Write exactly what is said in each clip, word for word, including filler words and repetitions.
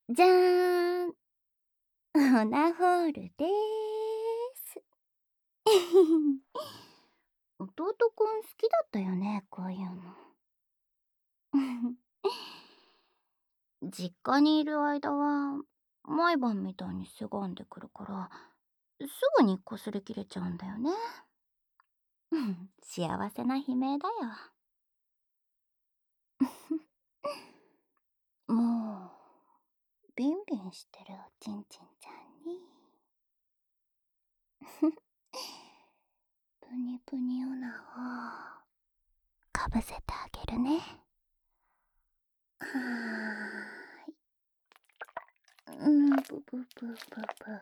じゃーん、オナホールでーす。弟くん好きだったよね、こういうの。実家にいる間は、毎晩みたいにせがんでくるから、すぐにこすり切れちゃうんだよね。幸せな悲鳴だよ。もう、ビンビンしてるおちんちんちゃんに。ぷにぷにオナをかぶせてあげるね。はーい。うん、ぷぷぷぷぷ。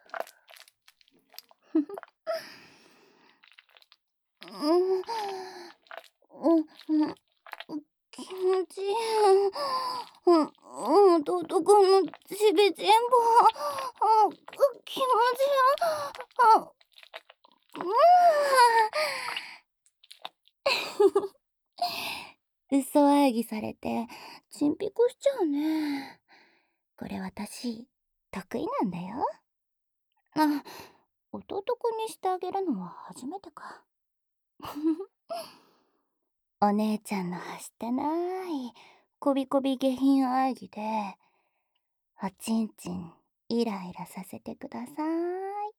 うん、うん、うん、気持ちいい。うん、うん、弟くんのちびちんぽ。あ、気持ちいい。あ、うん。嘘あぎされて、ちんぴこしちゃうね。これ私、得意なんだよ。あ、弟くんにしてあげるのは初めてか。お姉ちゃんのはしてないこびこび下品あぎで、おちんちんイライラさせてください。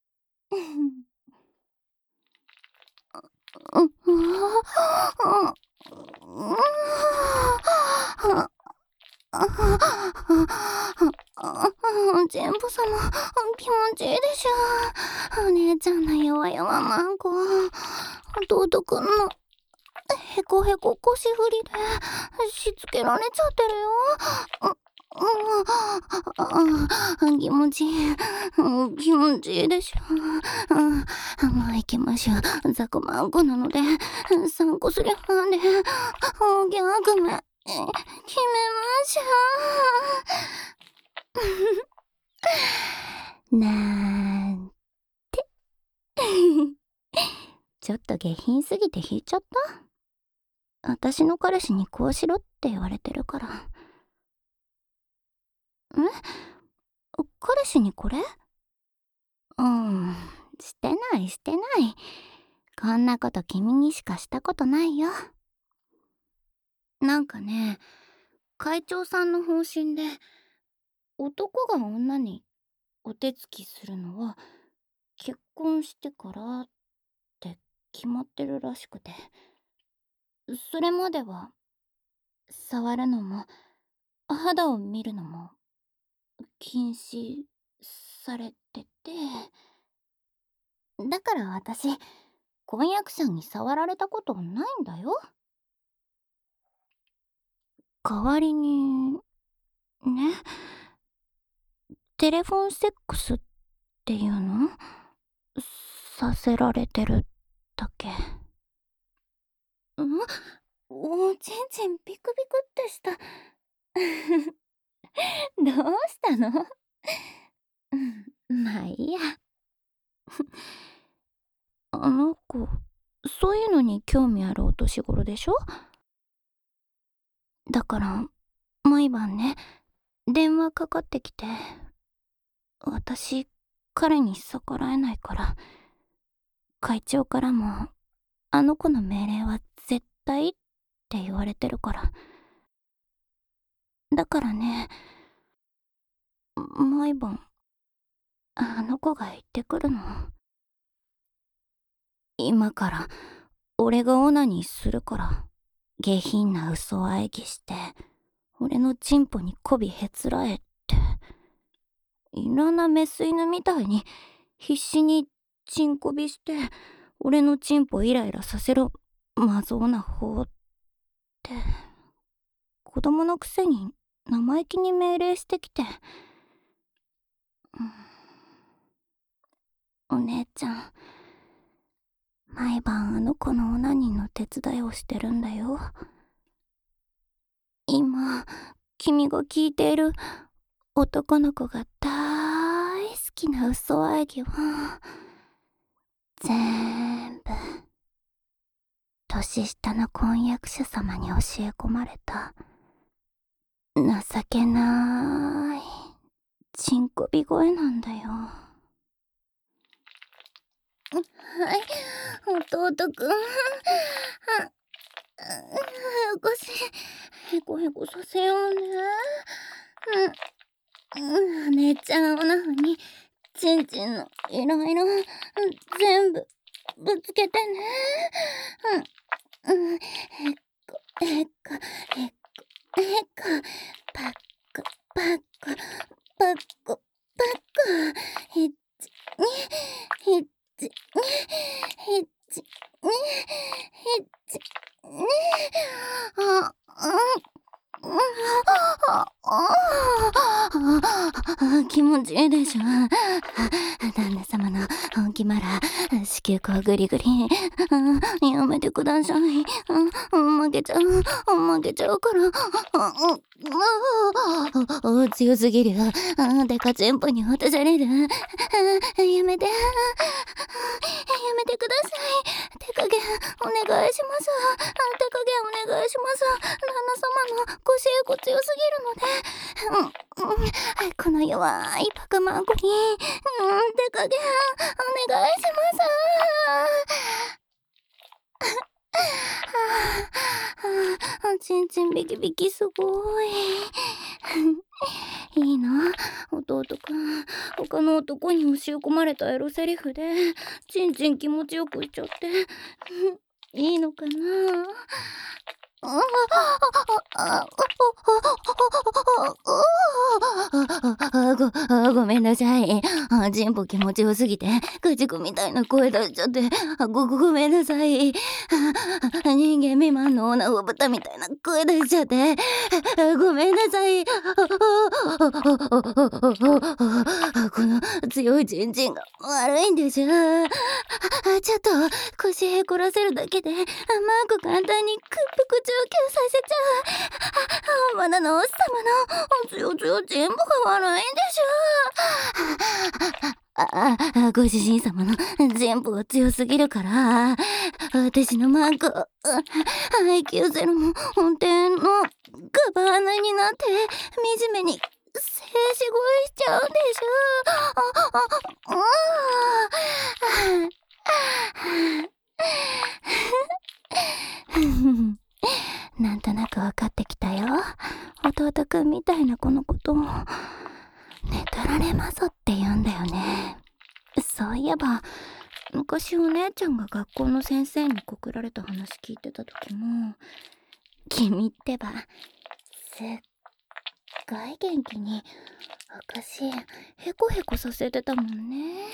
うん、うん、全部様、気持ちいいでしょ。お姉ちゃんの弱々マンコ。弟くんのへこへこ腰振りでしつけられちゃってるよ。うん、気持ちいい。気持ちいいでしょ。うん、もう行きましょう。ザコマンコなので、三個すりはんで、おぎゃくめ、決めましょう。なんて。ちょっと下品すぎて引いちゃった。私の彼氏にこうしろって言われてるから。え、彼氏にこれ？うん、してないしてない。こんなこと君にしかしたことないよ。なんかね、会長さんの方針で、男が女にお手つきするのは結婚してからって決まってるらしくて、それまでは触るのも肌を見るのも禁止されてて、だから私、婚約者に触られたことないんだよ。代わりに、ね、テレフォンセックスっていうのさせられてるだけ。ん、おちんちんピクピクってした。どうしたの？うん、まあいいや。あの子、そういうのに興味あるお年頃でしょ？だから、毎晩ね、電話かかってきて、私、彼に逆らえないから、会長からも、あの子の命令は絶対って言われてるから。だからね、毎晩、あの子が言ってくるの。今から、俺がオナニーするから、下品な嘘あえぎして、俺のチンポに媚びへつらえって。いらなメス犬みたいに、必死にチンコビして、俺のチンポイライラさせろ、まぞうな方って。子供のくせに生意気に命令してきて。お姉ちゃん、毎晩あの子のオナニーの手伝いをしてるんだよ。今、君が聞いている男の子が大好きな嘘あえぎは、全部、年下の婚約者様に教え込まれた、情けなーいり声なんだよ。はい、弟くん。少しへこへこさせようね。うん、うん、姉ちゃんおなふにちんちんのいろいろ全部ぶつけてね。うん、うん、へっこへっこへっこへっこパッコパッコパッコパッコへっちにへっちにへっちにへっちにあうんああ気持ちいいでしょ。旦那様の本気マラ子宮口グリグリやめてください。負けちゃう負けちゃうから強すぎる。デカ全部に落とされる。やめてやめてください。手加減お願いします。手加減お願いします。旦那様のご性子強すぎるので、うんうん、この弱いバカマンコに、うん、手加減お願いします。ちんちんビキビキすごい。いいな、弟くん。他の男に教え込まれたエロセリフでちんちん気持ちよく言っちゃっていいのかな。ご、ごめんなさい。ジンポ気持ちよすぎて、家畜みたいな声出しちゃって、ご、ごめんなさい。人間未満の女を豚みたいな声出しちゃって、ごめんなさい。この強いチンチンが悪いんでしょ。ちょっと腰へこらせるだけで、うまく簡単に屈服上級させちゃう。まだの王様の強強全部が悪いんでしょ。ああ、ご主人様の全部が強すぎるから、私のマーク、アイキューゼロ も本店のカバー穴になって、惨めに静止声しちゃうんでしょ。あ、あ、なんとなく分かってきたよ。弟くんみたいな子のことをねたられまそって言うんだよね。そういえば昔お姉ちゃんが学校の先生に告られた話聞いてた時も、君ってばすっごい元気におかしいへこへこさせてたもんね。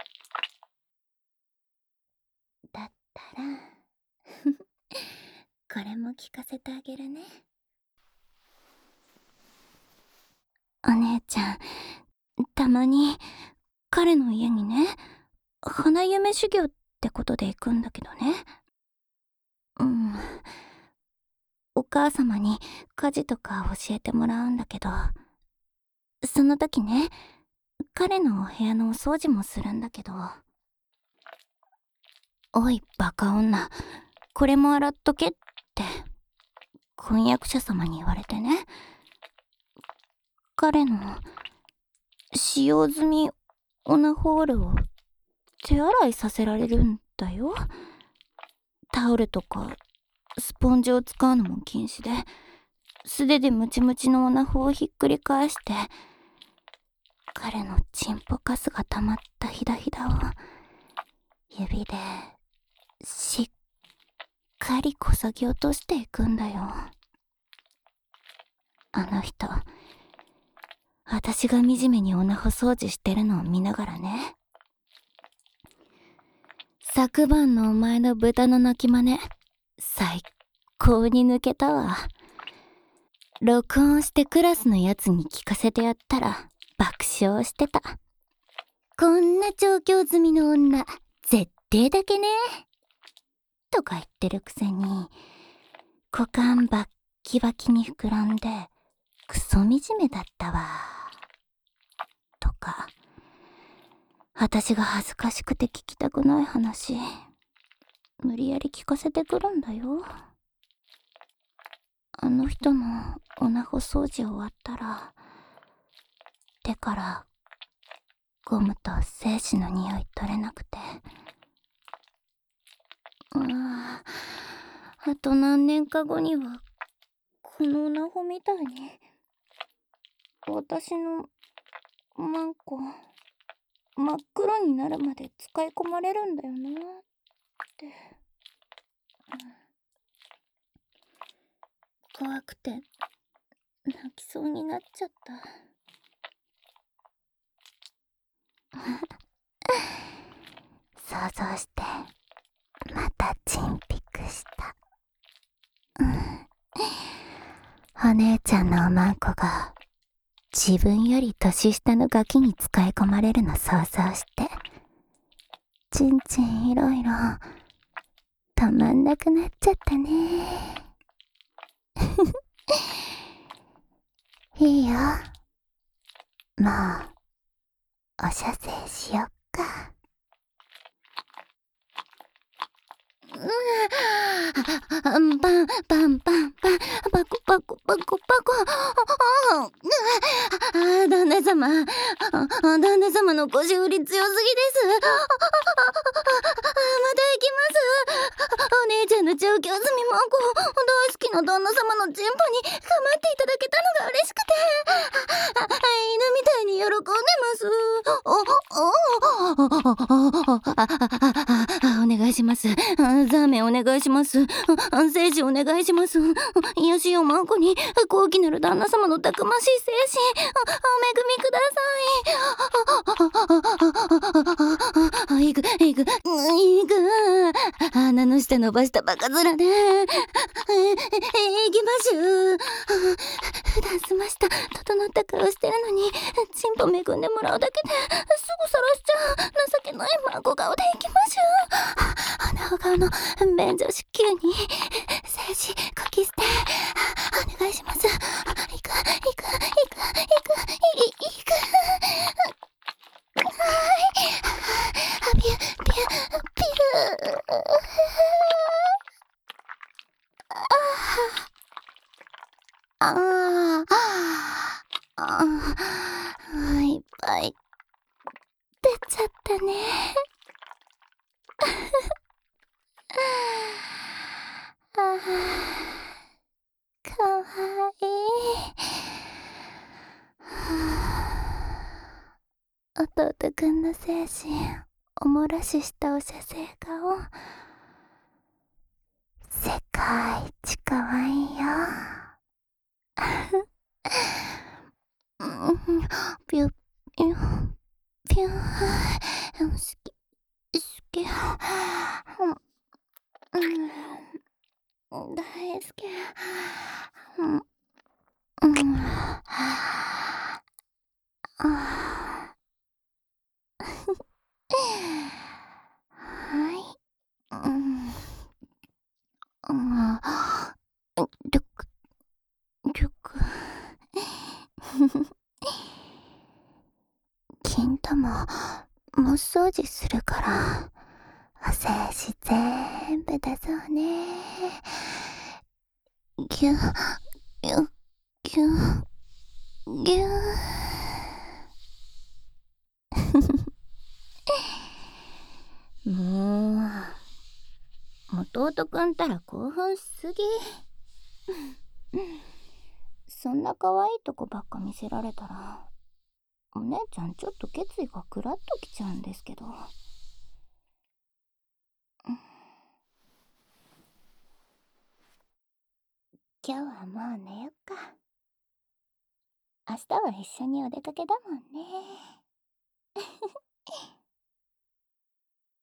だったらこれも聞かせてあげるね。お姉ちゃん、たまに彼の家にね、花嫁修行ってことで行くんだけどね。うん。お母様に家事とか教えてもらうんだけど、その時ね、彼のお部屋のお掃除もするんだけど、おいバカ女、これも洗っとけって婚約者様に言われてね。彼の使用済みオナホールを手洗いさせられるんだよ。タオルとかスポンジを使うのも禁止で、素手でムチムチのオナホをひっくり返して、彼のチンポカスが溜まったひだひだを指でしっかりこそぎ落としていくんだよ。あの人、私が惨めにオナホ掃除してるのを見ながらね、昨晩のお前の豚の鳴き真似、最高に抜けたわ。録音してクラスのやつに聞かせてやったら爆笑してた。こんな調教済みの女、絶対だけね。とか言ってるくせに、股間バッキバキに膨らんで、クソ惨めだったわ。とか、私が恥ずかしくて聞きたくない話、無理やり聞かせてくるんだよ。あの人のオナホ掃除終わったら、手からゴムと精子の匂い取れなくて。ああ、あと何年か後にはこのオナホみたいに私のマンコ真っ黒になるまで使い込まれるんだよなって、怖くて泣きそうになっちゃった。想像してまたチンピクした。お姉ちゃんのおまんこが自分より年下のガキに使い込まれるの想像して、ちんちんいろいろ止まんなくなっちゃったね。いいよ、もうお射精しよっか。パンパンパンパンパコパコパコパコ。ああ、旦那様、あ旦那様の腰振り強すぎです。あまた行きます。お姉ちゃんの調教済みマンコ大好きな旦那様のチンポに構っていただけたのが嬉しくて、あ犬みたいに喜んでます。お願いします。ザーメンお願いします。精子お願いします。癒しをマンコに高貴なる旦那様のたくましい精神お恵みください。いくいくいく、鼻の下伸ばしたバカ面でいきましゅ。普段済ました整った顔してるのにチンポ恵んでもらうだけですぐさらしちゃう情けない孫顔でいきましゅ。鼻ほ顔の便所子宮に精子こき捨てお願いします。いくいくいくいくいくいくはいピュピュピュああああいっぱい出ちゃったね。ああかわいい。弟くんの精神おもらししたお射精顔世界一かわいいよ。ピュピュピュ好き好き大好き。うんうんあはい。うん。うん。りょく、りょく。金玉、もっ掃除するから、お精子全部出そうね。ぎゅ、ぎゅ、ぎゅ、ぎゅ。もう、弟くんたら興奮しすぎ。そんな可愛いとこばっか見せられたら、お姉ちゃんちょっと決意がクラッときちゃうんですけど。今日はもう寝よっか。明日は一緒にお出かけだもんね。